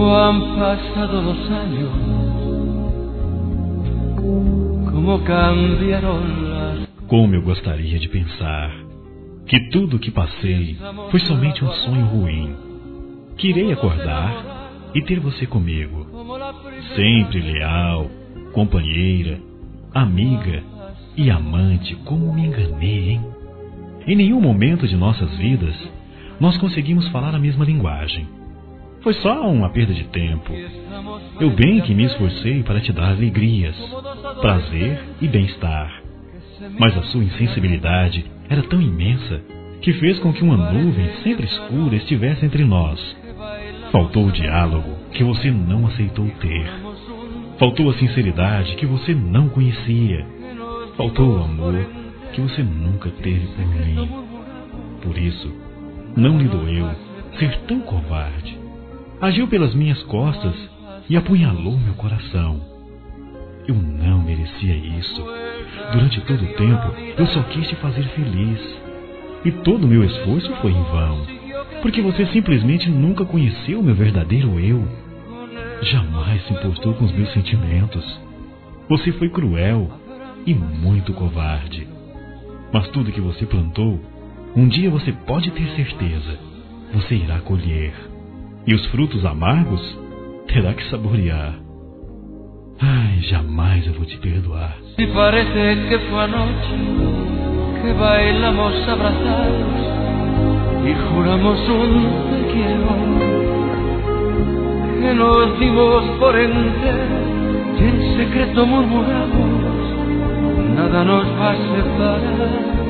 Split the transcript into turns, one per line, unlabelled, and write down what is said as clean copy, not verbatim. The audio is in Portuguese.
Han pasado los años, como cambiaron las...
Como eu gostaria de pensar que tudo o que passei foi somente um sonho ruim, que irei acordar e ter você comigo, sempre leal, companheira, amiga e amante. Como me enganei, hein? Em nenhum momento de nossas vidas nós conseguimos falar a mesma linguagem. Foi só uma perda de tempo. Eu bem que me esforcei para te dar alegrias, prazer e bem-estar. Mas a sua insensibilidade era tão imensa que fez com que uma nuvem sempre escura estivesse entre nós. Faltou o diálogo que você não aceitou ter. Faltou a sinceridade que você não conhecia. Faltou o amor que você nunca teve por mim. Por isso, não lhe doeu ser tão covarde. Agiu pelas minhas costas e apunhalou meu coração. Eu não merecia isso. Durante todo o tempo, eu só quis te fazer feliz. E todo o meu esforço foi em vão, porque você simplesmente nunca conheceu o meu verdadeiro eu. Jamais se importou com os meus sentimentos. Você foi cruel e muito covarde. Mas tudo que você plantou, um dia você pode ter certeza, você irá colher. E os frutos amargos terá que saborear. Ai, jamais eu vou te perdoar.
Y parece que fue anoche que bailamos abrazados y juramos un te quiero, que nos dimos por entero y en secreto murmuramos, nada nos va a separar.